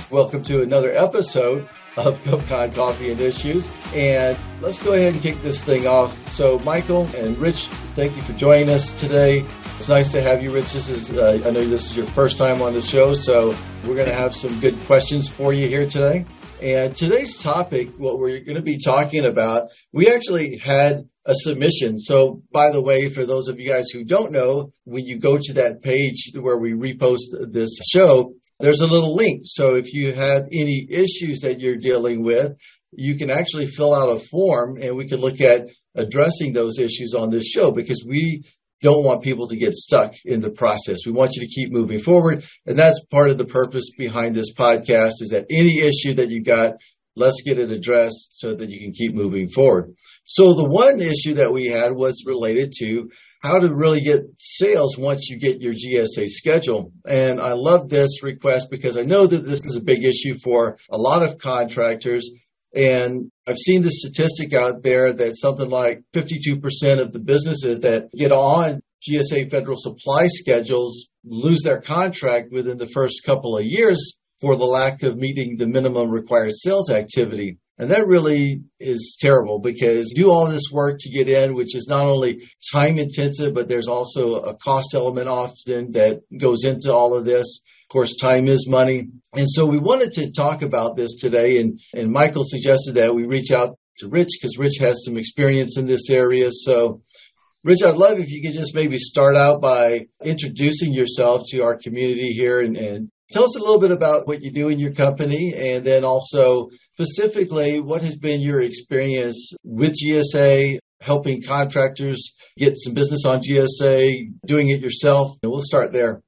Welcome to another episode of GovCon Coffee and Issues. And let's go ahead and kick this thing off. So Michael and Rich, thank you for joining us today. It's nice to have you, Rich. I know this is your first time on the show, so we're going to have some good questions for you here today. And today's topic, what we're going to be talking about, we actually had a submission. So, by the way, for those of you guys who don't know, when you go to that page where we repost this show, there's a little link. So if you have any issues that you're dealing with, you can actually fill out a form and we can look at addressing those issues on this show, because we don't want people to get stuck in the process. We want you to keep moving forward. And that's part of the purpose behind this podcast, is that any issue that you got, let's get it addressed so that you can keep moving forward. So the one issue that we had was related to how to really get sales once you get your GSA schedule. And I love this request because I know that this is a big issue for a lot of contractors. And I've seen the statistic out there that something like 52% of the businesses that get on GSA federal supply schedules lose their contract within the first couple of years for the lack of meeting the minimum required sales activity. And that really is terrible, because you do all this work to get in, which is not only time intensive, but there's also a cost element often that goes into all of this. Of course, time is money. And so we wanted to talk about this today. And Michael suggested that we reach out to Rich, because Rich has some experience in this area. So Rich, I'd love if you could just maybe start out by introducing yourself to our community here and tell us a little bit about what you do in your company, and then also specifically what has been your experience with GSA, helping contractors get some business on GSA, doing it yourself. And we'll start there.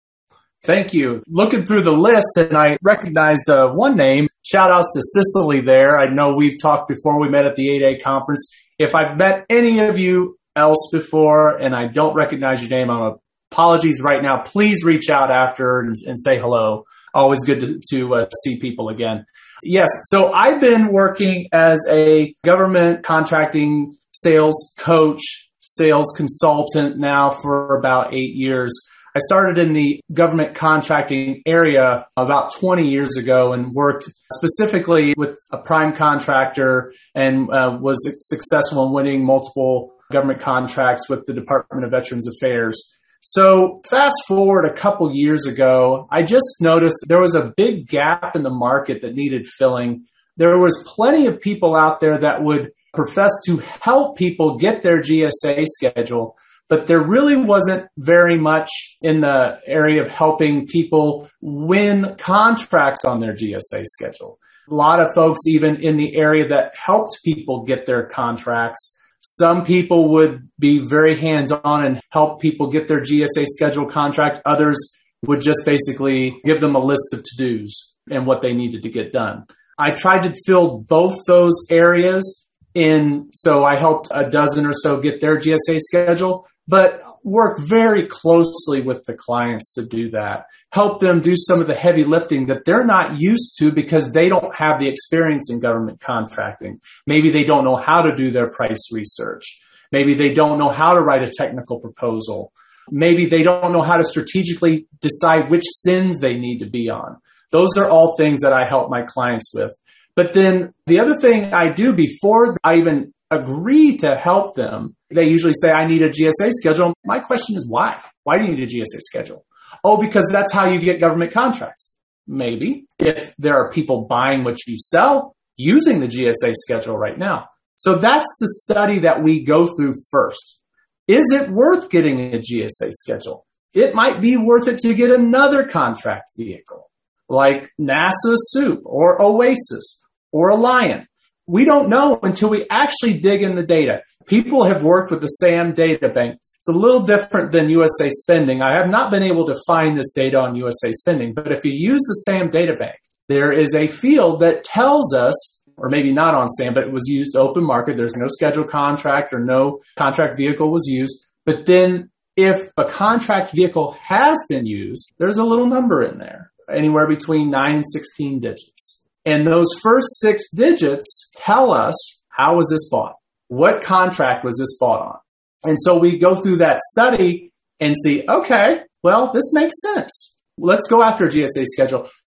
Thank you. Looking through the list, and I recognized one name. Shout outs to Cicely there. I know we've talked before. We met at the 8A conference. If I've met any of you else before and I don't recognize your name, apologies right now. Please reach out after and say hello. Always good to see people again. Yes, so I've been working as a government contracting sales coach, sales consultant now for about 8 years. I started in the government contracting area about 20 years ago and worked specifically with a prime contractor and was successful in winning multiple government contracts with the Department of Veterans Affairs. So fast forward a couple years ago, I just noticed there was a big gap in the market that needed filling. There was plenty of people out there that would profess to help people get their GSA schedule, but there really wasn't very much in the area of helping people win contracts on their GSA schedule. A lot of folks even in the area that helped people get their contracts. Some people would be very hands-on and help people get their GSA schedule contract. Others would just basically give them a list of to-dos and what they needed to get done. I tried to fill both those areas in, so I helped a dozen or so get their GSA schedule, but work very closely with the clients to do that. Help them do some of the heavy lifting that they're not used to because they don't have the experience in government contracting. Maybe they don't know how to do their price research. Maybe they don't know how to write a technical proposal. Maybe they don't know how to strategically decide which SINs they need to be on. Those are all things that I help my clients with. But then the other thing I do before I even agree to help them, they usually say, I need a GSA schedule. My question is why? Why do you need a GSA schedule? Oh, because that's how you get government contracts. Maybe if there are people buying what you sell using the GSA schedule right now. So that's the study that we go through first. Is it worth getting a GSA schedule? It might be worth it to get another contract vehicle like NASA SEWP or OASIS or Alliant. We don't know until we actually dig in the data. People have worked with the SAM data bank. It's a little different than USA Spending. I have not been able to find this data on USA Spending, but if you use the SAM data bank, there is a field that tells us, or maybe not on SAM, but it was used open market. There's no scheduled contract or no contract vehicle was used. But then if a contract vehicle has been used, there's a little number in there, anywhere between 9 and 16 digits. And those first 6 digits tell us, how was this bought? What contract was this bought on? And so we go through that study and see, okay, well, this makes sense. Let's go after a GSA schedule.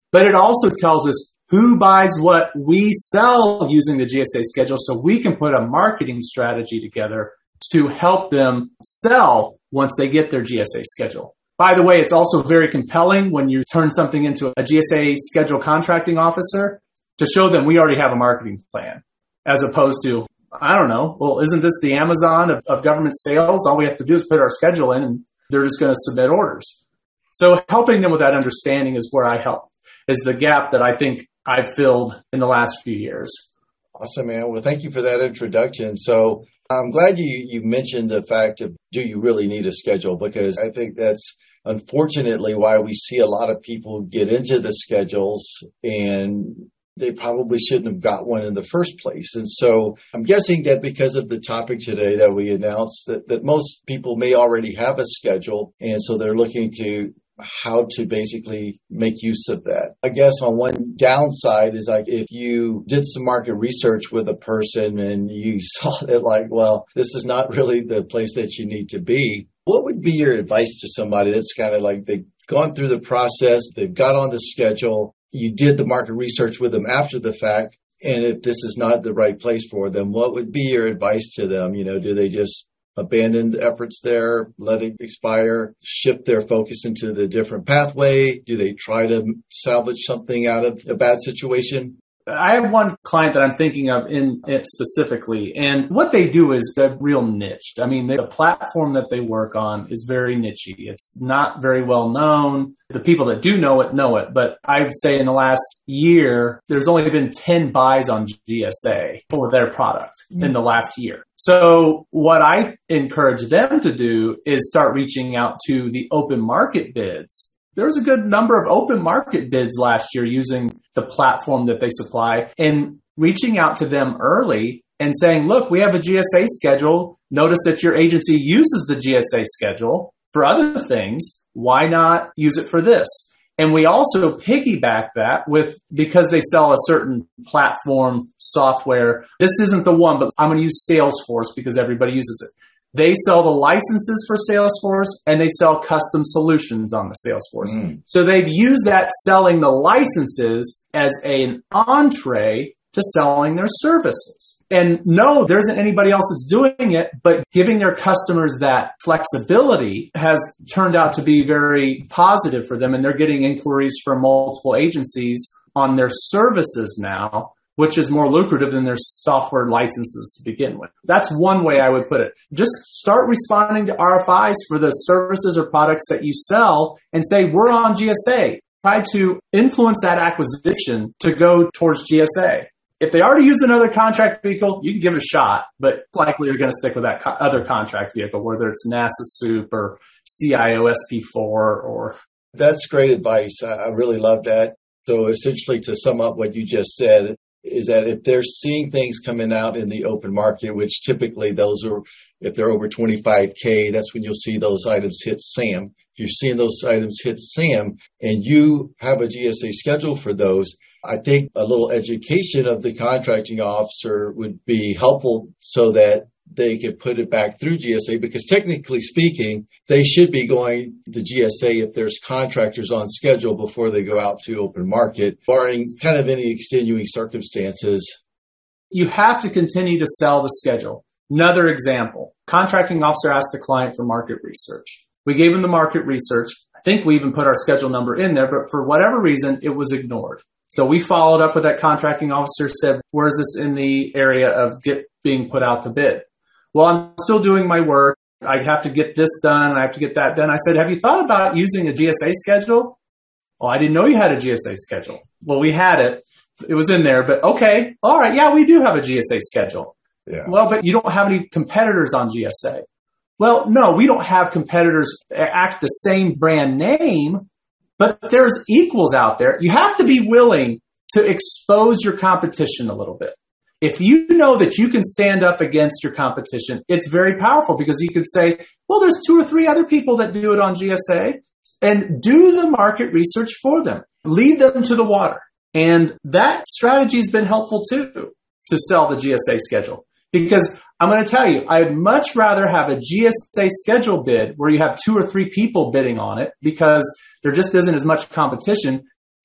But it also tells us who buys what we sell using the GSA schedule, so we can put a marketing strategy together to help them sell once they get their GSA schedule. By the way, it's also very compelling when you turn something into a GSA schedule contracting officer to show them we already have a marketing plan, as opposed to, I don't know, well, isn't this the Amazon of government sales? All we have to do is put our schedule in and they're just going to submit orders. So helping them with that understanding is where I help, is the gap that I think I've filled in the last few years. Awesome, man. Well, thank you for that introduction. So I'm glad you mentioned the fact of, do you really need a schedule? Because I think that's unfortunately why we see a lot of people get into the schedules and they probably shouldn't have got one in the first place. And so I'm guessing that because of the topic today that we announced, that most people may already have a schedule. And so they're looking to how to basically make use of that. I guess on one downside is like if you did some market research with a person and you saw that like, well, this is not really the place that you need to be. What would be your advice to somebody that's kind of like they've gone through the process, they've got on the schedule, you did the market research with them after the fact, and if this is not the right place for them, what would be your advice to them? You know, do they just abandon the efforts there, let it expire, shift their focus into the different pathway? Do they try to salvage something out of a bad situation? I have one client that I'm thinking of in it specifically, and what they do is they're real niched. I mean, the platform that they work on is very niche-y. It's not very well known. The people that do know it, but I would say in the last year, there's only been 10 buys on GSA for their product in the last year. So what I encourage them to do is start reaching out to the open market bids. There was a good number of open market bids last year using the platform that they supply and reaching out to them early and saying, look, we have a GSA schedule. Notice that your agency uses the GSA schedule for other things. Why not use it for this? And we also piggyback that with, because they sell a certain platform software. This isn't the one, but I'm going to use Salesforce because everybody uses it. They sell the licenses for Salesforce and they sell custom solutions on the Salesforce. So they've used that selling the licenses as an entree to selling their services. And no, there isn't anybody else that's doing it, but giving their customers that flexibility has turned out to be very positive for them. And they're getting inquiries from multiple agencies on their services now, which is more lucrative than their software licenses to begin with. That's one way I would put it. Just start responding to RFIs for the services or products that you sell and say, we're on GSA. Try to influence that acquisition to go towards GSA. If they already use another contract vehicle, you can give it a shot, but likely you're going to stick with that other contract vehicle, whether it's NASA SOUP or CIO SP4 or... That's great advice. I really love that. So essentially, to sum up what you just said, is that if they're seeing things coming out in the open market, which typically those are, if they're over 25K, that's when you'll see those items hit SAM. If you're seeing those items hit SAM and you have a GSA schedule for those, I think a little education of the contracting officer would be helpful so that they could put it back through GSA, because technically speaking, they should be going to GSA if there's contractors on schedule before they go out to open market, barring kind of any extenuating circumstances. You have to continue to sell the schedule. Another example, contracting officer asked the client for market research. We gave him the market research. I think we even put our schedule number in there, but for whatever reason, it was ignored. So we followed up with that contracting officer, said, where is this in the area of being put out to bid? Well, I'm still doing my work. I have to get this done. I have to get that done. I said, have you thought about using a GSA schedule? Oh, I didn't know you had a GSA schedule. Well, we had it. It was in there, but okay. All right. Yeah, we do have a GSA schedule. Yeah. Well, but you don't have any competitors on GSA. Well, no, we don't have competitors act the same brand name, but there's equals out there. You have to be willing to expose your competition a little bit. If you know that you can stand up against your competition, it's very powerful, because you could say, well, there's 2 or 3 other people that do it on GSA, and do the market research for them. Lead them to the water. And that strategy has been helpful too, to sell the GSA schedule. Because I'm going to tell you, I'd much rather have a GSA schedule bid where you have 2 or 3 people bidding on it, because there just isn't as much competition,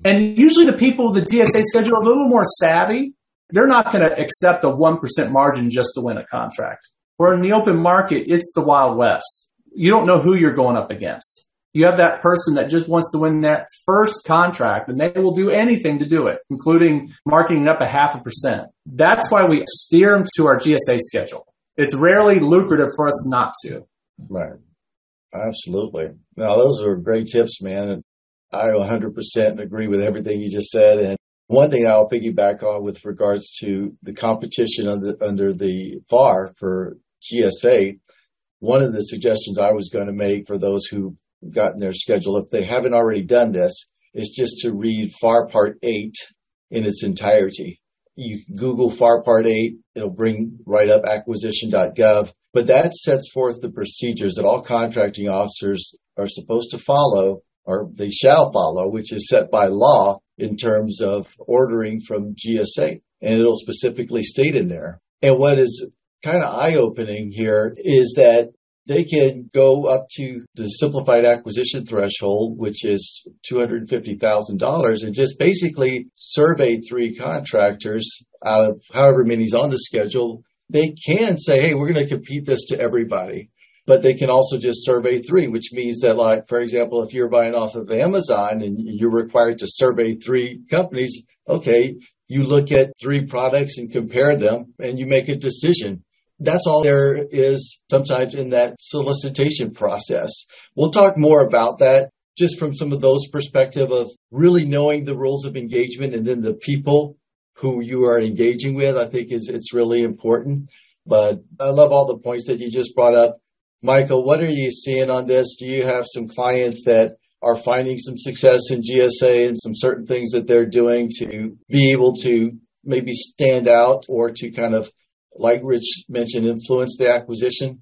And usually the people with the GSA schedule are a little more savvy. They're not going to accept a 1% margin just to win a contract. Where in the open market, it's the Wild West. You don't know who you're going up against. You have that person that just wants to win that first contract, and they will do anything to do it, including marking up 0.5%. That's why we steer them to our GSA schedule. It's rarely lucrative for us not to. Right. Absolutely. Now, those are great tips, man. And I 100% agree with everything you just said. And one thing I'll piggyback on with regards to the competition under the FAR for GSA, one of the suggestions I was going to make for those who've gotten their schedule, if they haven't already done this, is just to read FAR Part 8 in its entirety. You can Google FAR Part 8. It'll bring right up acquisition.gov. But that sets forth the procedures that all contracting officers are supposed to follow, or they shall follow, which is set by law in terms of ordering from GSA. And it'll specifically state in there. And what is kind of eye-opening here is that they can go up to the simplified acquisition threshold, which is $250,000, and just basically survey 3 contractors out of however many's on the schedule. They can say, hey, we're going to compete this to everybody. But they can also just survey 3, which means that, like, for example, if you're buying off of Amazon and you're required to survey 3 companies, okay, you look at 3 products and compare them and you make a decision. That's all there is sometimes in that solicitation process. We'll talk more about that just from some of those perspective of really knowing the rules of engagement and then the people who you are engaging with. I think it's really important. But I love all the points that you just brought up. Michael, what are you seeing on this? Do you have some clients that are finding some success in GSA and some certain things that they're doing to be able to maybe stand out or to kind of, like Rich mentioned, influence the acquisition?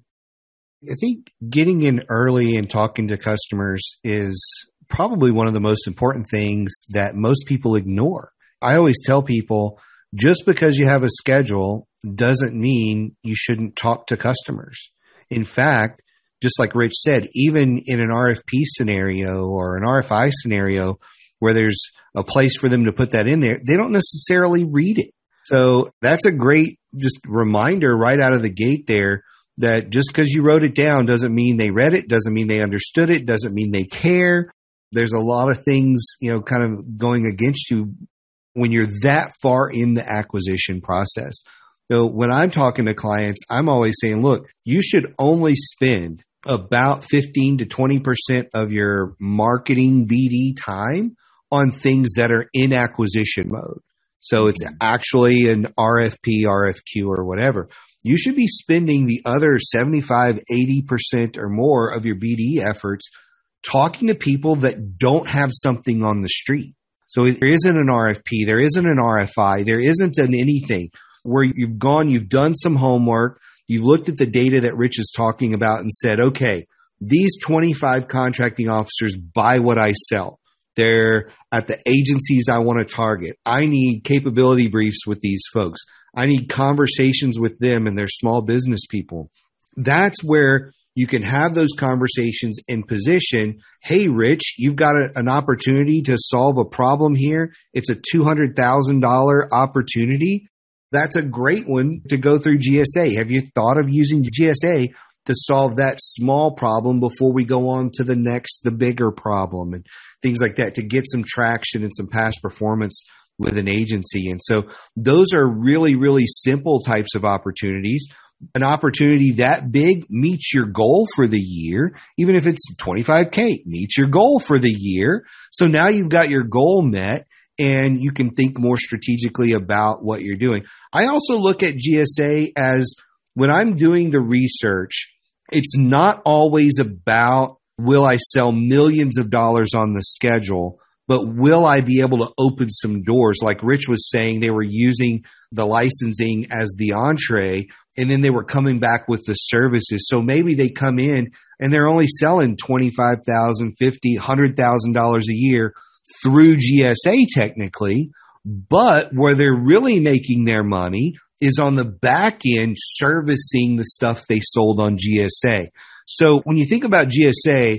I think getting in early and talking to customers is probably one of the most important things that most people ignore. I always tell people, just because you have a schedule doesn't mean you shouldn't talk to customers. In fact, just like Rich said, even in an RFP scenario or an RFI scenario where there's a place for them to put that in there, they don't necessarily read it. So that's a great just reminder right out of the gate there that just because you wrote it down doesn't mean they read it, doesn't mean they understood it, doesn't mean they care. There's a lot of things, kind of going against you when you're that far in the acquisition process. So when I'm talking to clients, I'm always saying, look, you should only spend about 15 to 20% of your marketing BD time on things that are in acquisition mode. So it's actually an RFP, RFQ, or whatever. You should be spending the other 75, 80% or more of your BD efforts talking to people that don't have something on the street. So there isn't an RFP, there isn't an RFI, there isn't an anything where you've done some homework, you've looked at the data that Rich is talking about and said, okay, these 25 contracting officers buy what I sell. They're at the agencies I want to target. I need capability briefs with these folks. I need conversations with them and their small business people. That's where you can have those conversations in position. Hey, Rich, you've got an opportunity to solve a problem here. It's a $200,000 opportunity. That's a great one to go through GSA. Have you thought of using GSA to solve that small problem before we go on to the bigger problem and things like that, to get some traction and some past performance with an agency? And so those are really, really simple types of opportunities. An opportunity that big meets your goal for the year, even if it's $25K, meets your goal for the year. So now you've got your goal met and you can think more strategically about what you're doing. I also look at GSA as, when I'm doing the research, it's not always about will I sell millions of dollars on the schedule, but will I be able to open some doors? Like Rich was saying, they were using the licensing as the entree, and then they were coming back with the services. So maybe they come in and they're only selling $25,000, $50,000, $100,000 a year through GSA technically, but where they're really making their money is on the back end servicing the stuff they sold on GSA. So when you think about GSA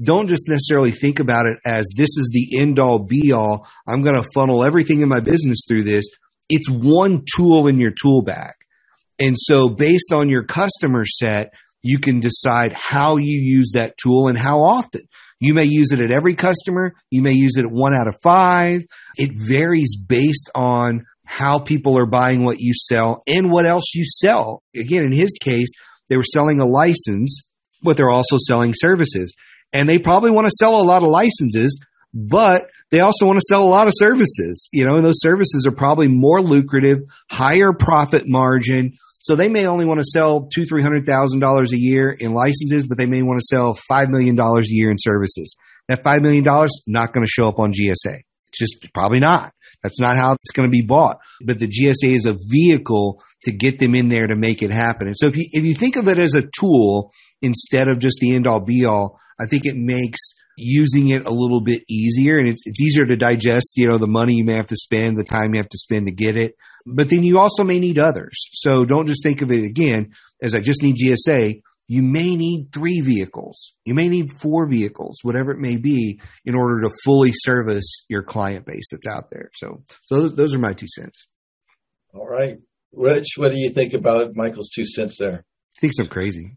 don't just necessarily think about it as this is the end all be all. I'm going to funnel everything in my business through this. It's one tool in your tool bag. And so based on your customer set, you can decide how you use that tool and how often. You may use it at every customer. You may use it at 1 out of 5. It varies based on how people are buying what you sell and what else you sell. Again, in his case, they were selling a license, but they're also selling services. And they probably want to sell a lot of licenses, but they also want to sell a lot of services, and those services are probably more lucrative, higher profit margin. So they may only want to sell $200,000-$300,000 a year in licenses, but they may want to sell $5 million a year in services. That $5 million not going to show up on GSA. It's just probably not. That's not how it's going to be bought. But the GSA is a vehicle to get them in there to make it happen. And so if you think of it as a tool instead of just the end all be all, I think it makes using it a little bit easier, and it's easier to digest, the money you may have to spend, the time you have to spend to get it. But then you also may need others. So don't just think of it again as I just need GSA. You may need 3 vehicles. You may need 4 vehicles, whatever it may be, in order to fully service your client base that's out there. So those are my 2 cents. All right. Rich, what do you think about Michael's 2 cents there? He thinks I'm crazy.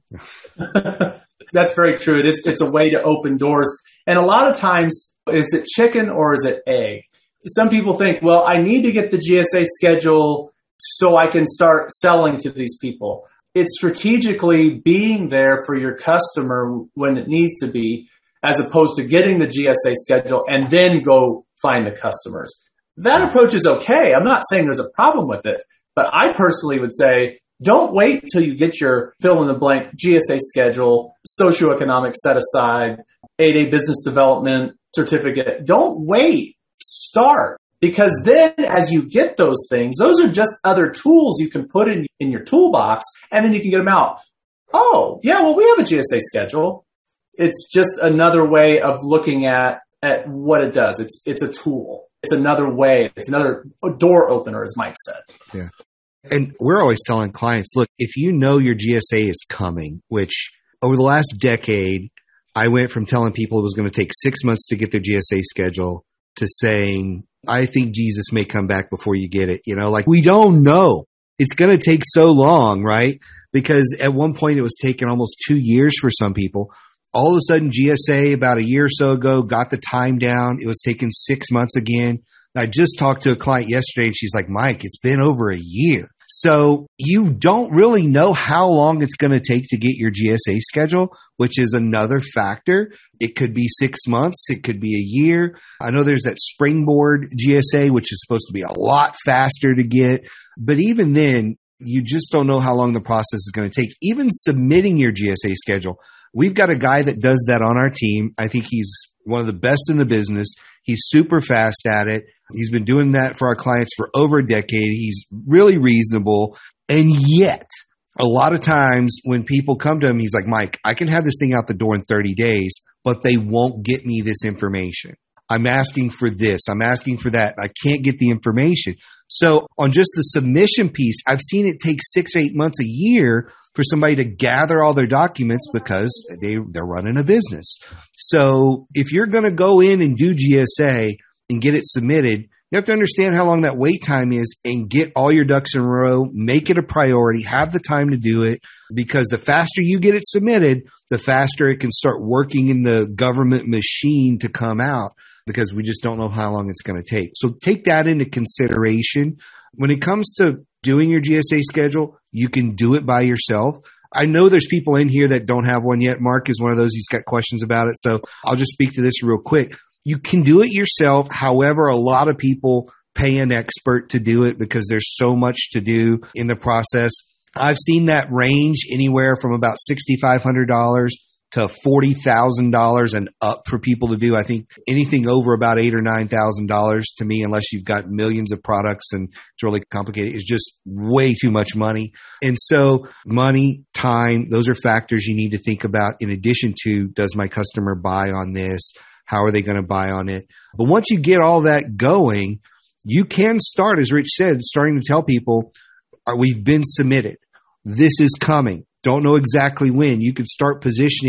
That's very true. It's a way to open doors. And a lot of times, is it chicken or is it egg? Some people think, well, I need to get the GSA schedule so I can start selling to these people. It's strategically being there for your customer when it needs to be, as opposed to getting the GSA schedule and then go find the customers. That approach is okay. I'm not saying there's a problem with it, but I personally would say, don't wait till you get your fill-in-the-blank GSA schedule, socioeconomic set-aside, 8A business development certificate. Don't wait. Start. Because then as you get those things, those are just other tools you can put in your toolbox, and then you can get them out. Oh, yeah, well, we have a GSA schedule. It's just another way of looking at what it does. It's a tool. It's another way. It's another door opener, as Mike said. Yeah. And we're always telling clients, look, if you know your GSA is coming, which over the last decade, I went from telling people it was going to take 6 months to get their GSA schedule to saying, I think Jesus may come back before you get it. We don't know. It's going to take so long, right? Because at one point it was taking almost 2 years for some people. All of a sudden, GSA about a year or so ago got the time down. It was taking 6 months again. I just talked to a client yesterday and she's like, Mike, it's been over a year. So you don't really know how long it's going to take to get your GSA schedule, which is another factor. It could be 6 months. It could be a year. I know there's that Springboard GSA, which is supposed to be a lot faster to get. But even then, you just don't know how long the process is going to take. Even submitting your GSA schedule. We've got a guy that does that on our team. I think he's one of the best in the business. He's super fast at it. He's been doing that for our clients for over a decade. He's really reasonable. And yet, a lot of times when people come to him, he's like, Mike, I can have this thing out the door in 30 days, but they won't get me this information. I'm asking for this. I'm asking for that. I can't get the information. So on just the submission piece, I've seen it take 6 or 8 months a year for somebody to gather all their documents because they're running a business. So if you're going to go in and do GSA and get it submitted, you have to understand how long that wait time is and get all your ducks in a row, make it a priority, have the time to do it, because the faster you get it submitted, the faster it can start working in the government machine to come out, because we just don't know how long it's going to take. So take that into consideration. When it comes to doing your GSA schedule, you can do it by yourself. I know there's people in here that don't have one yet. Mark is one of those. He's got questions about it. So I'll just speak to this real quick. You can do it yourself. However, a lot of people pay an expert to do it because there's so much to do in the process. I've seen that range anywhere from about $6,500 to $40,000 and up for people to do. I think anything over about $8,000 or $9,000 to me, unless you've got millions of products and it's really complicated, is just way too much money. And so money, time, those are factors you need to think about in addition to, does my customer buy on this? How are they going to buy on it? But once you get all that going, you can start, as Rich said, starting to tell people, we've been submitted. This is coming. Don't know exactly when. You could start positioning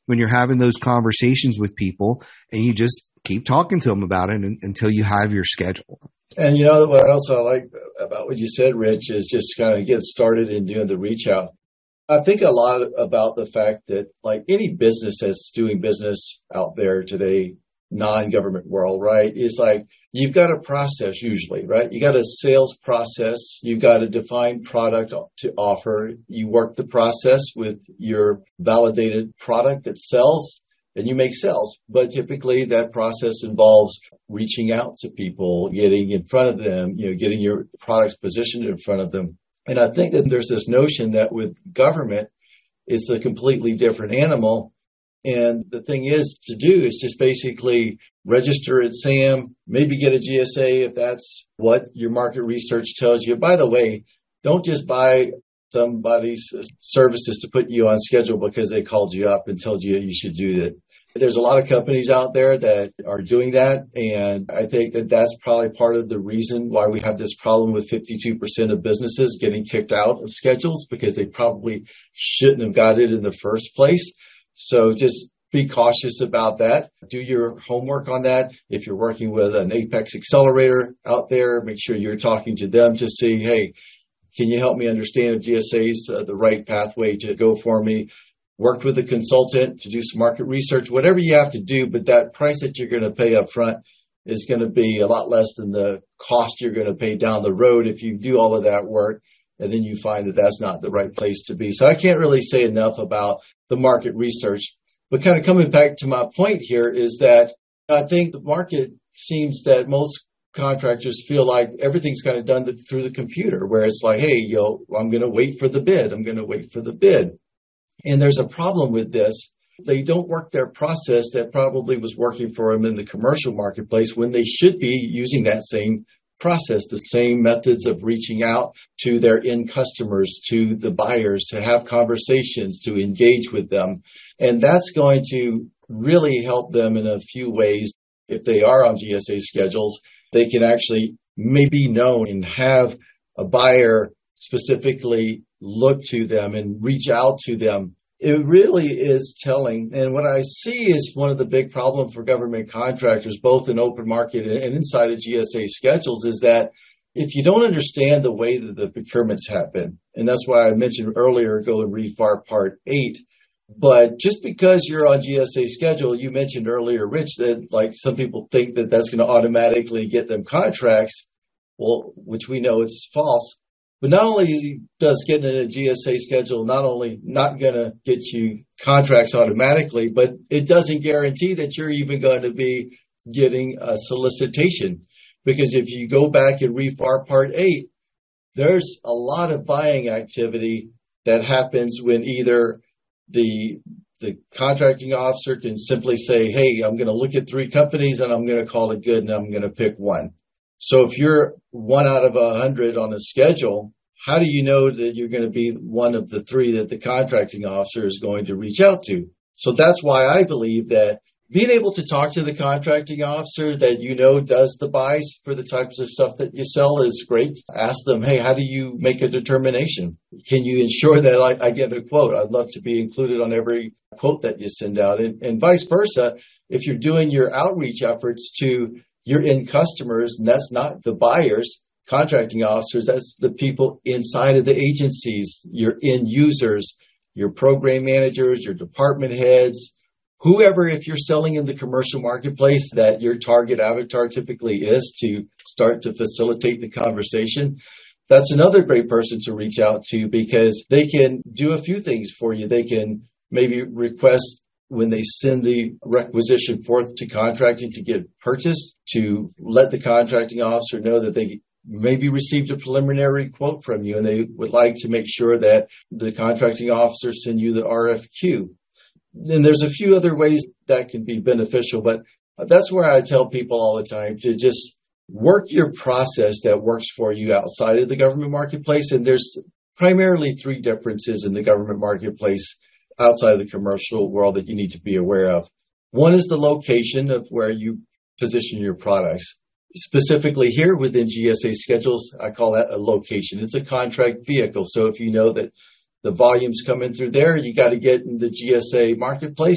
when you're having those conversations with people, and you just keep talking to them about it until you have your schedule. And what else I like about what you said, Rich, is just kind of get started in doing the reach out. I think a lot about the fact that like any business that's doing business out there today, non-government world, right, is like you've got a process usually, right? You got a sales process. You've got a defined product to offer. You work the process with your validated product that sells, and you make sales. But typically that process involves reaching out to people, getting in front of them, getting your products positioned in front of them. And I think that there's this notion that with government, it's a completely different animal. And the thing is to do is just basically register at SAM, maybe get a GSA if that's what your market research tells you. By the way, don't just buy somebody's services to put you on schedule because they called you up and told you you should do that. There's a lot of companies out there that are doing that, and I think that that's probably part of the reason why we have this problem with 52% of businesses getting kicked out of schedules, because they probably shouldn't have got it in the first place. So just be cautious about that. Do your homework on that. If you're working with an Apex accelerator out there, make sure you're talking to them to see, hey, can you help me understand if GSA is the right pathway to go for me? Work with a consultant to do some market research, whatever you have to do, but that price that you're going to pay up front is going to be a lot less than the cost you're going to pay down the road if you do all of that work and then you find that that's not the right place to be. So I can't really say enough about the market research, but kind of coming back to my point here is that I think the market seems that most contractors feel like everything's kind of done through the computer, where it's like, hey, I'm going to wait for the bid. I'm going to wait for the bid. And there's a problem with this. They don't work their process that probably was working for them in the commercial marketplace when they should be using that same process, the same methods of reaching out to their end customers, to the buyers, to have conversations, to engage with them. And that's going to really help them in a few ways. If they are on GSA schedules, they can actually maybe known and have a buyer specifically look to them and reach out to them. It really is telling. And what I see is one of the big problems for government contractors, both in open market and inside of GSA schedules, is that if you don't understand the way that the procurements happen, and that's why I mentioned earlier, go and read FAR Part 8. But just because you're on GSA schedule, you mentioned earlier, Rich, that like some people think that that's going to automatically get them contracts, well, which we know it's false. But not only does getting in a GSA schedule not only not going to get you contracts automatically, but it doesn't guarantee that you're even going to be getting a solicitation. Because if you go back and read FAR Part 8, there's a lot of buying activity that happens when either the contracting officer can simply say, hey, I'm going to look at 3 companies and I'm going to call it good and I'm going to pick one. So if you're 1 out of 100 on a schedule, how do you know that you're going to be one of the 3 that the contracting officer is going to reach out to? So that's why I believe that being able to talk to the contracting officer that does the buys for the types of stuff that you sell is great. Ask them, hey, how do you make a determination? Can you ensure that I get a quote? I'd love to be included on every quote that you send out. And vice versa, if you're doing your outreach efforts to your end customers, and that's not the buyers, contracting officers, that's the people inside of the agencies, your end users, your program managers, your department heads, whoever, if you're selling in the commercial marketplace, that your target avatar typically is to start to facilitate the conversation. That's another great person to reach out to because they can do a few things for you. They can maybe request when they send the requisition forth to contracting to get purchased, to let the contracting officer know that they maybe received a preliminary quote from you and they would like to make sure that the contracting officer send you the RFQ. And there's a few other ways that can be beneficial, but that's where I tell people all the time to just work your process that works for you outside of the government marketplace. And there's primarily 3 differences in the government marketplace outside of the commercial world that you need to be aware of. One is the location of where you position your products. Specifically here within GSA schedules, I call that a location. It's a contract vehicle. So if you know that the volume's coming through there, you got to get in the GSA marketplace,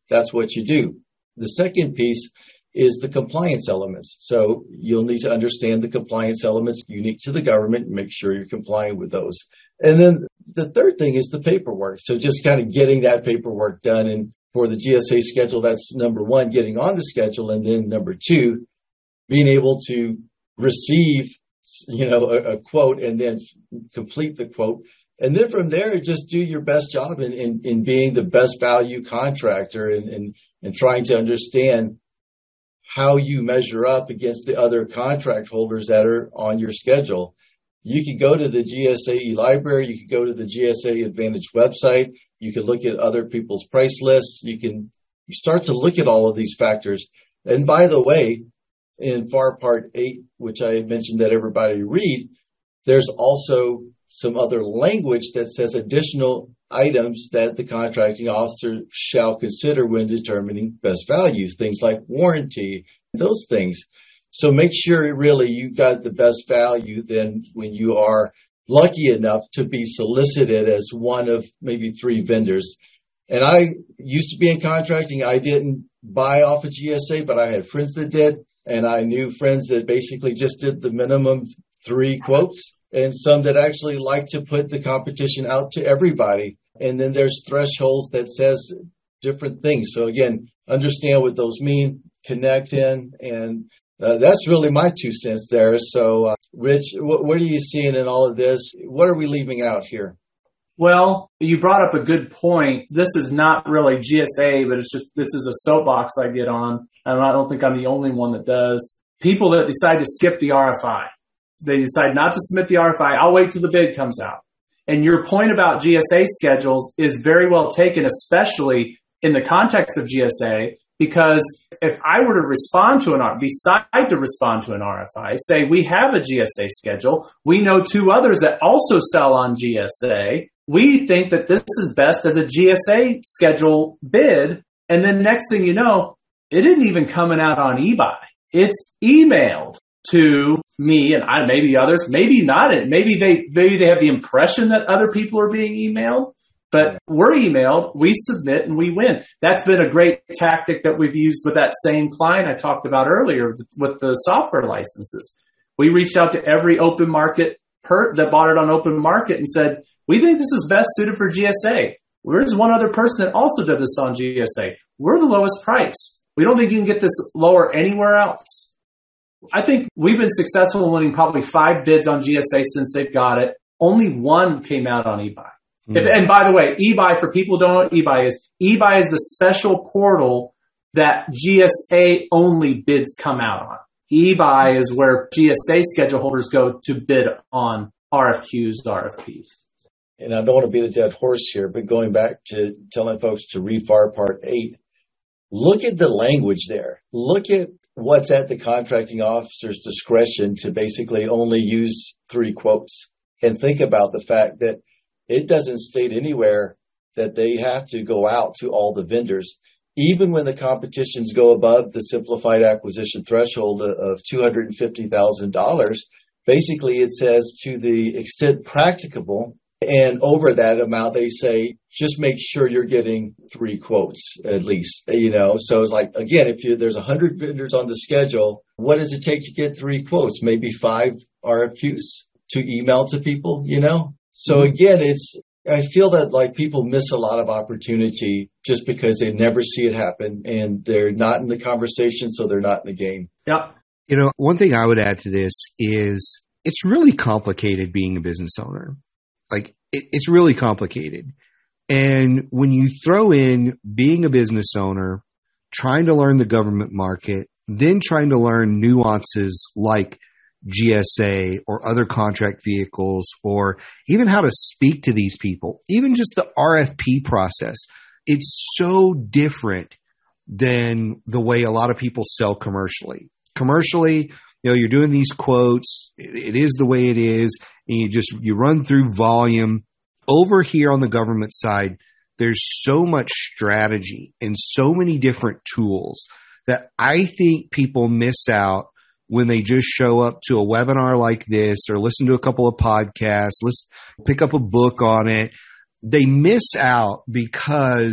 that's what you do. The second piece is the compliance elements. So you'll need to understand the compliance elements unique to the government and make sure you're complying with those. And then the third thing is the paperwork. So just kind of getting that paperwork done. And for the GSA schedule, that's number one, getting on the schedule. And then number two, being able to receive, a quote and then complete the quote. And then from there, just do your best job in being the best value contractor and trying to understand how you measure up against the other contract holders that are on your schedule. You can go to the GSA eLibrary. You can go to the GSA Advantage website. You can look at other people's price lists. You start to look at all of these factors. And by the way, in FAR Part 8, which I mentioned that everybody read, there's also some other language that says additional items that the contracting officer shall consider when determining best values, things like warranty, those things. So make sure really you got the best value then when you are lucky enough to be solicited as one of maybe 3 vendors. And I used to be in contracting. I didn't buy off of GSA, but I had friends that did. And I knew friends that basically just did the minimum 3 quotes, and some that actually like to put the competition out to everybody. And then there's thresholds that says different things. So again, understand what those mean, connect in, and that's really my 2 cents there. So Rich, what are you seeing in all of this? What are we leaving out here? Well, you brought up a good point. This is not really GSA, but this is a soapbox I get on, and I don't think I'm the only one that does. People that decide to skip the RFI. They decide not to submit the RFI. I'll wait till the bid comes out. And your point about GSA schedules is very well taken, especially in the context of GSA, because if I were to respond to decide to respond to an RFI, say we have a GSA schedule, we know 2 others that also sell on GSA, we think that this is best as a GSA schedule bid, and then next thing you know, it isn't even coming out on eBuy. It's emailed to me and maybe others, maybe not. Maybe they have the impression that other people are being emailed, but we're emailed, we submit, and we win. That's been a great tactic that we've used with that same client I talked about earlier with the software licenses. We reached out to every open market that bought it on open market and said, we think this is best suited for GSA. There's one other person that also does this on GSA. We're the lowest price. We don't think you can get this lower anywhere else. I think we've been successful in winning probably 5 bids on GSA since they've got it. Only 1 came out on eBuy. And by the way, eBuy, for people who don't know what eBuy is the special portal that GSA only bids come out on. eBuy is where GSA schedule holders go to bid on RFQs, RFPs. And I don't want to beat a dead horse here, but going back to telling folks to read FAR Part 8, look at the language there. Look at what's at the contracting officer's discretion to basically only use 3 quotes. And think about the fact that it doesn't state anywhere that they have to go out to all the vendors. Even when the competitions go above the simplified acquisition threshold of $250,000, basically it says to the extent practicable, and over that amount, they say, just make sure you're getting 3 quotes at least, So it's like, again, if there's 100 vendors on the schedule, what does it take to get 3 quotes? Maybe 5 RFQs to email to people, So again, I feel that like people miss a lot of opportunity just because they never see it happen and they're not in the conversation, so they're not in the game. Yep. One thing I would add to this is it's really complicated being a business owner. Like it's really complicated. And when you throw in being a business owner, trying to learn the government market, then trying to learn nuances like GSA or other contract vehicles, or even how to speak to these people, even just the RFP process, it's so different than the way a lot of people sell commercially. Commercially, you're doing these quotes. It is the way it is. And you run through volume. Over here on the government side, there's so much strategy and so many different tools that I think people miss out when they just show up to a webinar like this or listen to a couple of podcasts, pick up a book on it. They miss out because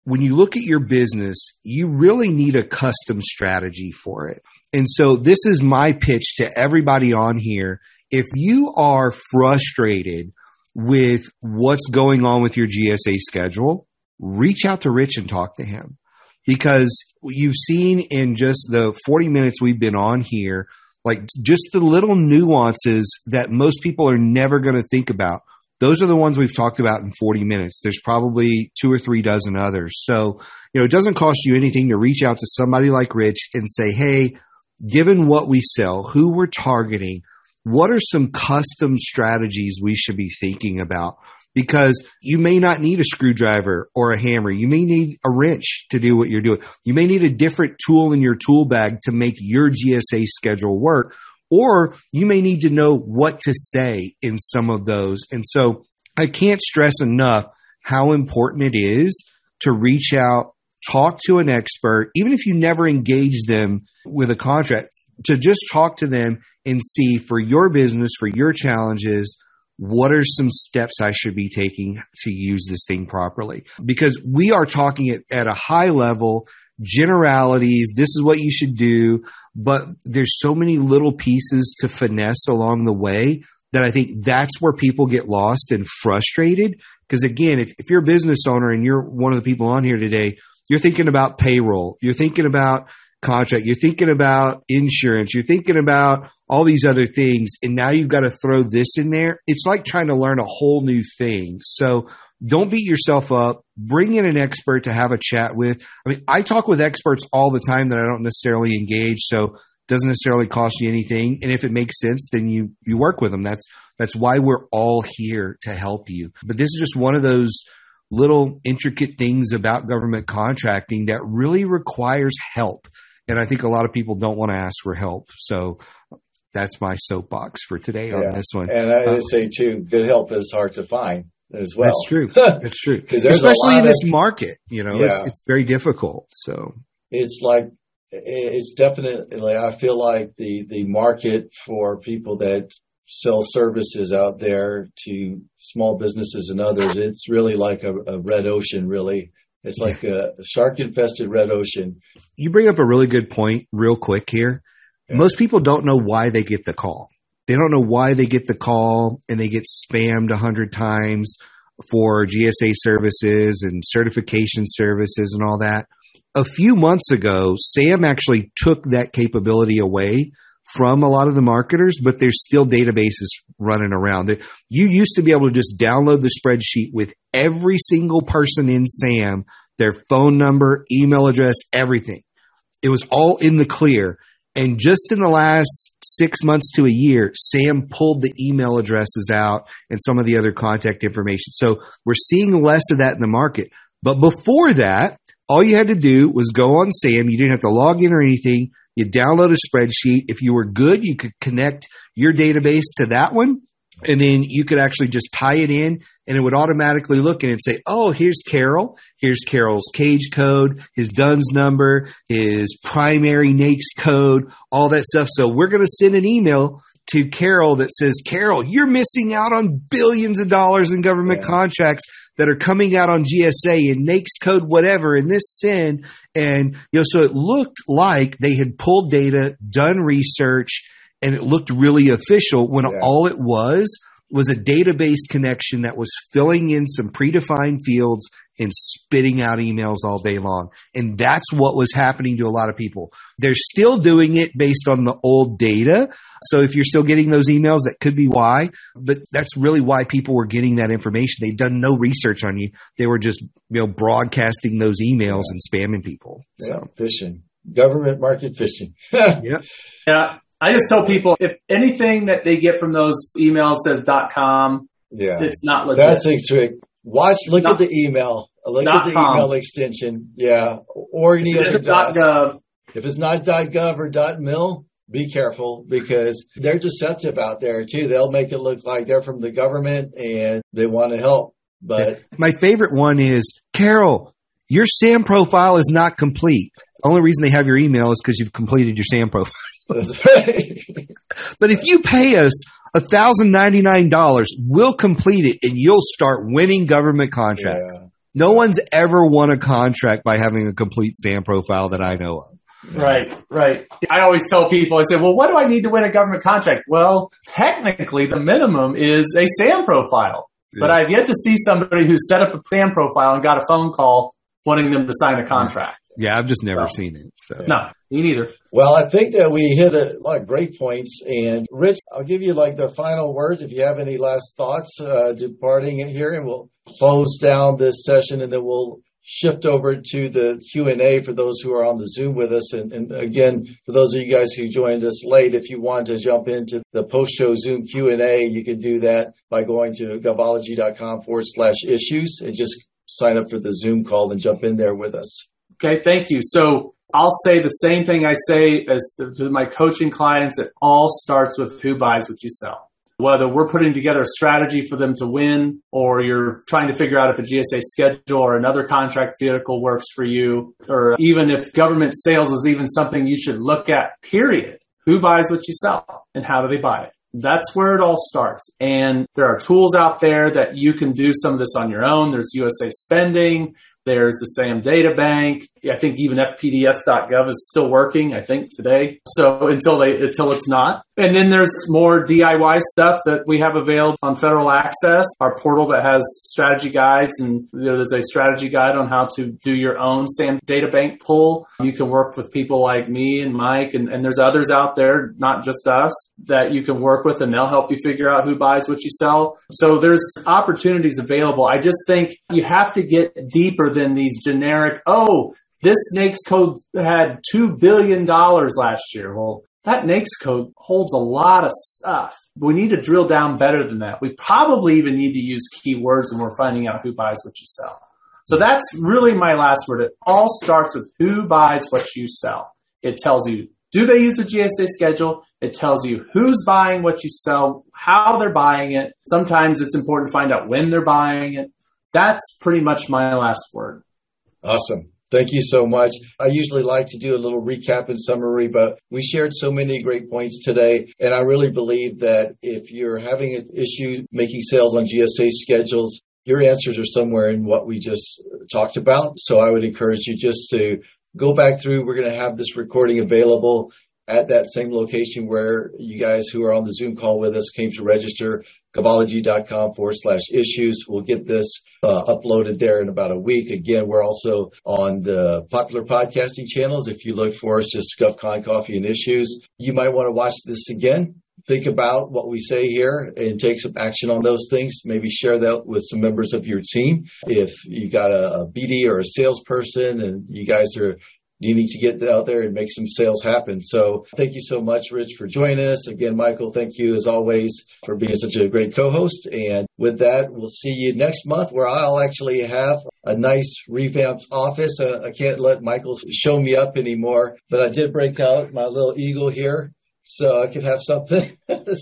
when you look at your business, you really need a custom strategy for it. And so this is my pitch to everybody on here. If you are frustrated with what's going on with your GSA schedule, reach out to Rich and talk to him, because you've seen in just the 40 minutes we've been on here, like just the little nuances that most people are never going to think about. Those are the ones we've talked about in 40 minutes. There's probably 2 or 3 dozen others. So, it doesn't cost you anything to reach out to somebody like Rich and say, hey, given what we sell, who we're targeting, what are some custom strategies we should be thinking about? Because you may not need a screwdriver or a hammer. You may need a wrench to do what you're doing. You may need a different tool in your tool bag to make your GSA schedule work, or you may need to know what to say in some of those. And so I can't stress enough how important it is to reach out, talk to an expert, even if you never engage them with a contract, to just talk to them and see for your business, for your challenges, what are some steps I should be taking to use this thing properly? Because we are talking at a high level, generalities, this is what you should do, but there's so many little pieces to finesse along the way that I think that's where people get lost and frustrated. Because again, if you're a business owner and you're one of the people on here today, you're thinking about payroll, you're thinking about contract, you're thinking about insurance, you're thinking about all these other things, and now you've got to throw this in there. It's like trying to learn a whole new thing. So don't beat yourself up. Bring in an expert to have a chat with. I mean, I talk with experts all the time that I don't necessarily engage, so it doesn't necessarily cost you anything. And if it makes sense, then you work with them. That's why we're all here to help you. But this is just one of those little intricate things about government contracting that really requires help. And I think a lot of people don't want to ask for help. So that's my soapbox for today on this one. And I would say, too, good help is hard to find as well. That's true. That's true. Especially in this market, it's very difficult. So it's like, it's definitely, I feel like the market for people that sell services out there to small businesses and others, it's really like a red ocean, really. It's like a shark-infested red ocean. You bring up a really good point real quick here. Yeah. Most people don't know why they get the call. They don't know why they get the call, and they get spammed 100 times for GSA services and certification services and all that. A few months ago, SAM actually took that capability away from a lot of the marketers, but there's still databases running around. You used to be able to just download the spreadsheet with every single person in SAM, their phone number, email address, everything. It was all in the clear. And just in the last 6 months to a year, SAM pulled the email addresses out and some of the other contact information. So we're seeing less of that in the market. But before that, all you had to do was go on SAM. You didn't have to log in or anything. You download a spreadsheet. If you were good, you could connect your database to that one, and then you could actually just tie it in, and it would automatically look and it'd say, oh, here's Carol. Here's Carol's cage code, his DUNS number, his primary NAICS code, all that stuff. So we're going to send an email to Carol that says, Carol, you're missing out on billions of dollars in government contracts that are coming out on GSA and NAICS code, whatever, in this SIN. And, so it looked like they had pulled data, done research, and it looked really official when all it was a database connection that was filling in some predefined fields and spitting out emails all day long. And that's what was happening to a lot of people. They're still doing it based on the old data. So if you're still getting those emails, that could be why. But that's really why people were getting that information. They'd done no research on you. They were just, broadcasting those emails and spamming people. So. Phishing. Government market phishing. Yeah. I just tell people, if anything that they get from those emails says .com, it's not legit. That's a trick. Look at the email. Look at the email extension. Yeah. Or any other .gov. If it's not .gov or .mil, be careful, because they're deceptive out there too. They'll make it look like they're from the government and they want to help. But my favorite one is, Carol, your SAM profile is not complete. The only reason they have your email is because you've completed your SAM profile. That's right. But if you pay us $1,099, we'll complete it and you'll start winning government contracts. No one's ever won a contract by having a complete SAM profile that I know of. Right. I always tell people, I say, well, what do I need to win a government contract? Well, technically, the minimum is a SAM profile. Yeah. But I've yet to see somebody who set up a SAM profile and got a phone call wanting them to sign a contract. Yeah, I've just never seen it. So. No, me neither. Well, I think that we hit a lot of great points. And Rich, I'll give you like the final words if you have any last thoughts departing here, and we'll close down this session, and then we'll shift over to the Q&A for those who are on the Zoom with us. And again, for those of you guys who joined us late, if you want to jump into the post-show Zoom Q&A, you can do that by going to govology.com/issues and just sign up for the Zoom call and jump in there with us. Okay, thank you. So I'll say the same thing I say as to my coaching clients. It all starts with who buys what you sell. Whether we're putting together a strategy for them to win, or you're trying to figure out if a GSA schedule or another contract vehicle works for you, or even if government sales is even something you should look at, period. Who buys what you sell and how do they buy it? That's where it all starts. And there are tools out there that you can do some of this on your own. There's USA Spending. There's the SAM Data Bank. I think even FPDS.gov is still working, I think, today. So until it's not. And then there's more DIY stuff that we have available on Federal Access, our portal that has strategy guides. And there's a strategy guide on how to do your own SAM Data Bank pull. You can work with people like me and Mike, and there's others out there, not just us, that you can work with, and they'll help you figure out who buys what you sell. So there's opportunities available. I just think you have to get deeper than these generic, this NAICS code had $2 billion last year. Well, that NAICS code holds a lot of stuff. We need to drill down better than that. We probably even need to use keywords when we're finding out who buys what you sell. So that's really my last word. It all starts with who buys what you sell. It tells you, do they use a GSA schedule? It tells you who's buying what you sell, how they're buying it. Sometimes it's important to find out when they're buying it. That's pretty much my last word. Awesome. Thank you so much. I usually like to do a little recap and summary, but we shared so many great points today. And I really believe that if you're having an issue making sales on GSA schedules, your answers are somewhere in what we just talked about. So I would encourage you just to go back through. We're going to have this recording available at that same location where you guys who are on the Zoom call with us came to register, govology.com/issues. We'll get this uploaded there in about a week. Again, we're also on the popular podcasting channels. If you look for us, just GovCon Coffee and Issues. You might want to watch this again. Think about what we say here and take some action on those things. Maybe share that with some members of your team. If you got a BD or a salesperson and you guys are needing to get out there and make some sales happen. So thank you so much, Rich, for joining us. Again, Michael, thank you as always for being such a great co-host. And with that, we'll see you next month where I'll actually have a nice revamped office. I can't let Michael show me up anymore, but I did break out my little eagle here so I could have something.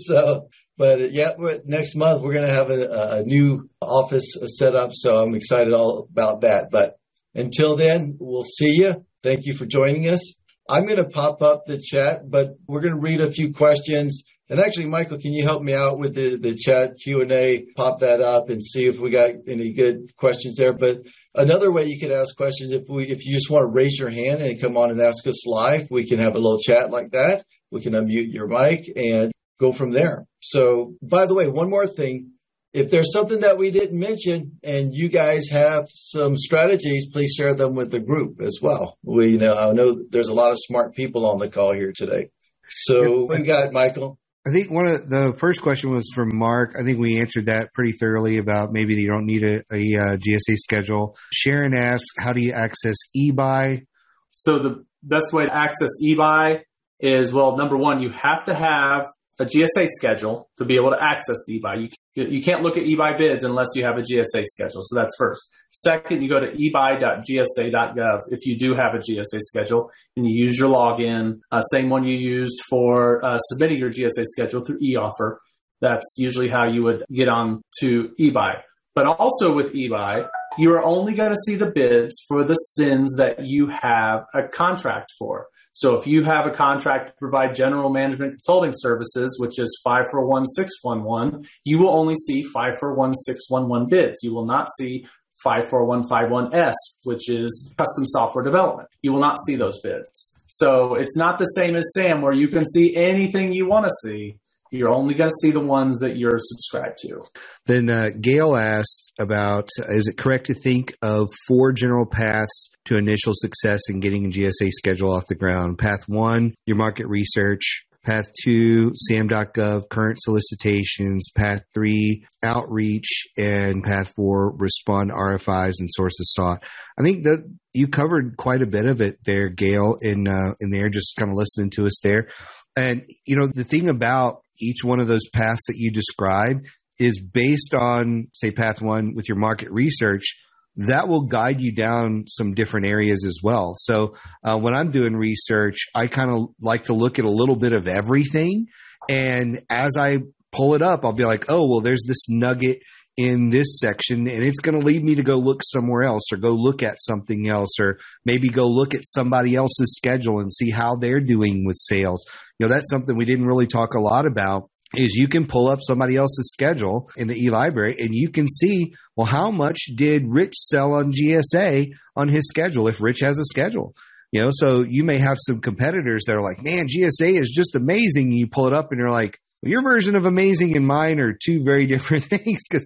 Next month we're going to have a new office set up. So I'm excited all about that. But until then, we'll see you. Thank you for joining us. I'm going to pop up the chat, but we're going to read a few questions. And actually, Michael, can you help me out with the chat Q&A? Pop that up and see if we got any good questions there. But another way you could ask questions, if you just want to raise your hand and come on and ask us live, we can have a little chat like that. We can unmute your mic and go from there. So, by the way, one more thing. If there's something that we didn't mention and you guys have some strategies, please share them with the group as well. I know there's a lot of smart people on the call here today. So what you got, Michael? I think one of the first question was from Mark. I think we answered that pretty thoroughly about maybe you don't need a GSA schedule. Sharon asked, how do you access eBuy? So the best way to access eBuy is, number one, you have to have a GSA schedule to be able to access the eBuy. You can't look at eBuy bids unless you have a GSA schedule. So that's first. Second, you go to ebuy.gsa.gov if you do have a GSA schedule and you use your login, same one you used for submitting your GSA schedule through eOffer. That's usually how you would get on to eBuy. But also with eBuy, you are only going to see the bids for the SINs that you have a contract for. So if you have a contract to provide general management consulting services, which is 541611, you will only see 541611 bids. You will not see 54151S, which is custom software development. You will not see those bids. So it's not the same as SAM where you can see anything you want to see. You're only going to see the ones that you're subscribed to. Then Gail asked about, is it correct to think of 4 general paths to initial success in getting a GSA schedule off the ground? Path 1, your market research. Path 2, SAM.gov, current solicitations. Path 3, outreach. And Path 4, respond RFIs and sources sought. I think that you covered quite a bit of it there, Gail, in there, just kind of listening to us there. And, the thing about each one of those paths that you described is based on, say, path 1 with your market research, that will guide you down some different areas as well. So when I'm doing research, I kind of like to look at a little bit of everything. And as I pull it up, I'll be like, oh, well, there's this nugget in this section, and it's going to lead me to go look somewhere else or go look at something else, or maybe go look at somebody else's schedule and see how they're doing with sales. That's something we didn't really talk a lot about, is you can pull up somebody else's schedule in the eLibrary and you can see, well, how much did Rich sell on GSA on his schedule if Rich has a schedule? So you may have some competitors that are like, man, GSA is just amazing. You pull it up and you're like, well, your version of amazing and mine are two very different things, because,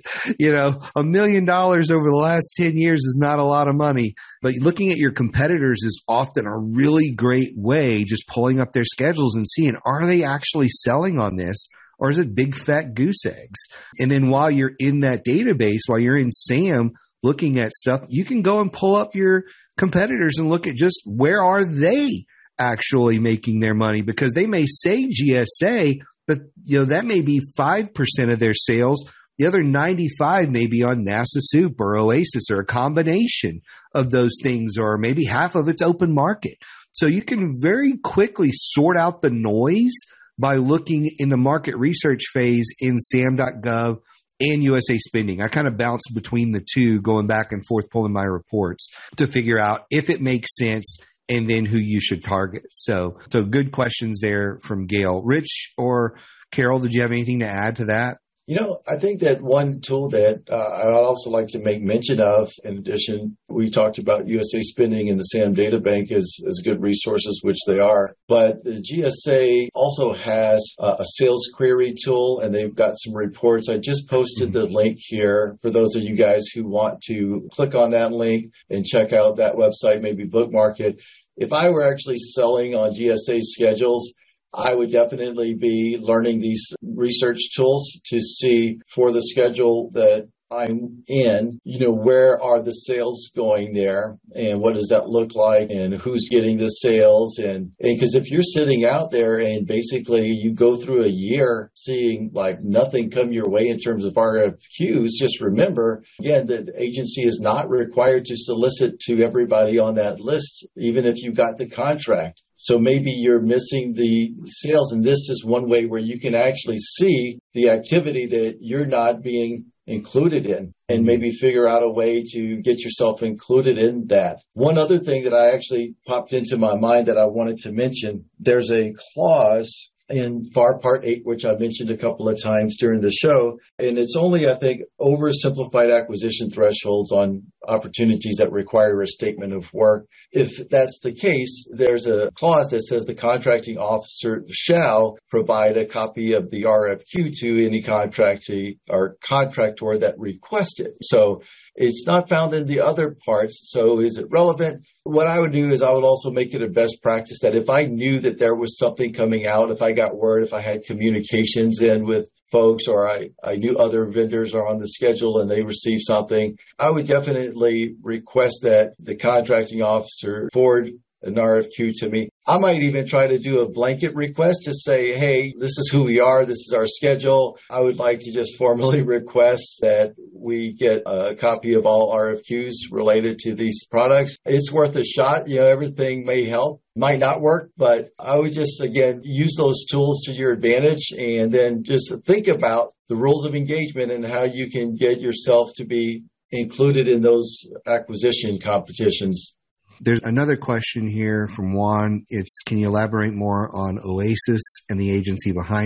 $1 million over the last 10 years is not a lot of money. But looking at your competitors is often a really great way, just pulling up their schedules and seeing, are they actually selling on this? Or is it big fat goose eggs? And then while you're in that database, while you're in SAM looking at stuff, you can go and pull up your competitors and look at just where are they actually making their money, because they may say GSA, but that may be 5% of their sales. The other 95 may be on NASA Soup or Oasis or a combination of those things, or maybe half of it's open market. So you can very quickly sort out the noise by looking in the market research phase in SAM.gov and USA Spending. I kind of bounce between the two, going back and forth, pulling my reports to figure out if it makes sense and then who you should target. So good questions there from Gail. Rich or Carol, did you have anything to add to that? I think that one tool that I'd also like to make mention of, in addition, we talked about USA Spending and the SAM Data Bank as good resources, which they are. But the GSA also has a sales query tool, and they've got some reports. I just posted the link here for those of you guys who want to click on that link and check out that website, maybe bookmark it. If I were actually selling on GSA schedules, I would definitely be learning these research tools to see for the schedule that I'm in, where are the sales going there and what does that look like and who's getting the sales. And because if you're sitting out there and basically you go through a year seeing like nothing come your way in terms of RFQs, just remember, again, that the agency is not required to solicit to everybody on that list, even if you got the contract. So maybe you're missing the sales, and this is one way where you can actually see the activity that you're not being included in, and maybe figure out a way to get yourself included in that. One other thing that I actually popped into my mind that I wanted to mention, there's a clause in FAR Part 8, which I mentioned a couple of times during the show, and it's only, I think, oversimplified acquisition thresholds on opportunities that require a statement of work. If that's the case, there's a clause that says the contracting officer shall provide a copy of the RFQ to any contractee or contractor that requests it. So it's not found in the other parts. So is it relevant? What I would do is I would also make it a best practice that if I knew that there was something coming out, if I got word, if I had communications in with folks, or I knew other vendors are on the schedule and they receive something, I would definitely request that the contracting officer forward an RFQ to me. I might even try to do a blanket request to say, hey, this is who we are. This is our schedule. I would like to just formally request that we get a copy of all RFQs related to these products. It's worth a shot. Everything may help, might not work, but I would just, again, use those tools to your advantage and then just think about the rules of engagement and how you can get yourself to be included in those acquisition competitions. There's another question here from Juan. It's, can you elaborate more on Oasis and the agency behind it?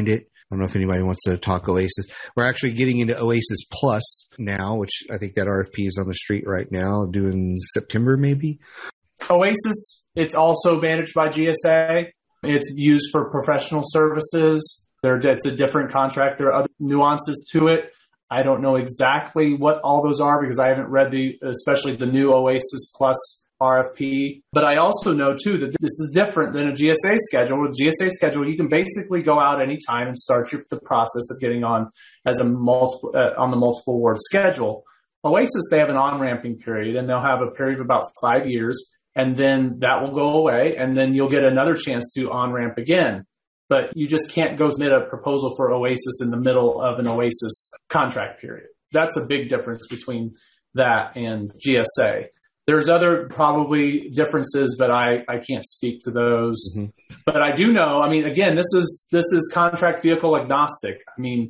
don't know if anybody wants to talk Oasis. We're actually getting into Oasis Plus now, which I think that RFP is on the street right now, due in September maybe. Oasis, it's also managed by GSA. It's used for professional services. It's a different contract. There are other nuances to it. I don't know exactly what all those are because I haven't read especially the new Oasis Plus RFP. But I also know, too, that this is different than a GSA schedule. With GSA schedule, you can basically go out anytime and start the process of getting on as on the multiple award schedule. Oasis, they have an on-ramping period, and they'll have a period of about 5 years, and then that will go away, and then you'll get another chance to on-ramp again. But you just can't go submit a proposal for Oasis in the middle of an Oasis contract period. That's a big difference between that and GSA. There's other probably differences, but I can't speak to those. Mm-hmm. But I do know, I mean, again, this is contract vehicle agnostic. I mean,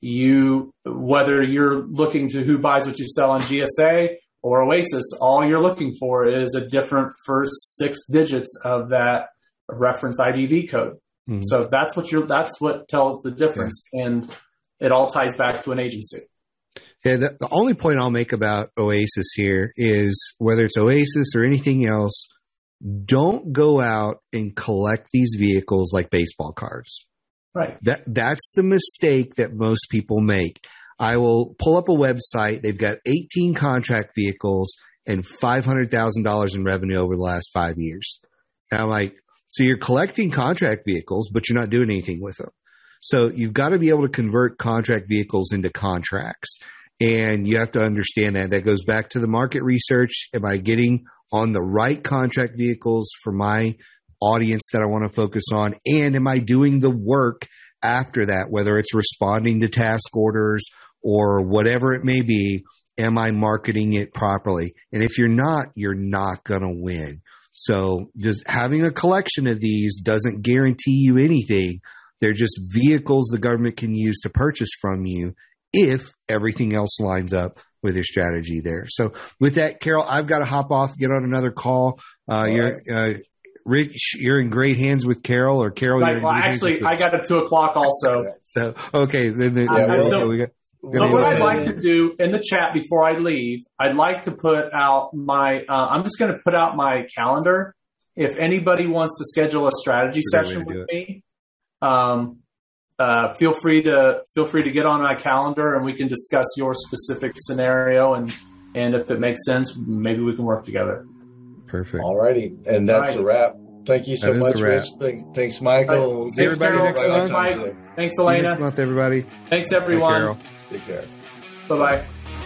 whether you're looking to who buys what you sell on GSA or Oasis, all you're looking for is a different first 6 digits of that reference IDV code. Mm-hmm. So that's what tells the difference, and it all ties back to an agency. Yeah, the only point I'll make about Oasis here is whether it's Oasis or anything else, don't go out and collect these vehicles like baseball cards. Right. That's the mistake that most people make. I will pull up a website. They've got 18 contract vehicles and $500,000 in revenue over the last 5 years. And I'm like, so you're collecting contract vehicles, but you're not doing anything with them. So you've got to be able to convert contract vehicles into contracts. And you have to understand that. That goes back to the market research. Am I getting on the right contract vehicles for my audience that I want to focus on? And am I doing the work after that, whether it's responding to task orders or whatever it may be? Am I marketing it properly? And if you're not going to win. So just having a collection of these doesn't guarantee you anything. They're just vehicles the government can use to purchase from you if everything else lines up with your strategy there. So with that, Carol, I've got to hop off, get on another call. Rick, you're in great hands with Carol, or Carol. Right, well, actually, I got at 2:00 also. So, okay. Then what I'd like to do in the chat before I leave, I'd like to put out I'm just going to put out my calendar. If anybody wants to schedule a strategy session with me, feel free to get on my calendar and we can discuss your specific scenario, and if it makes sense, maybe we can work together. Perfect. All righty. And that's a wrap. Thank you so much, Rich. Thanks, Michael. Right. Thanks, everybody. Next month. Thanks, Elena. Next month, everybody. Thanks, everyone. Bye, Take care. Bye-bye.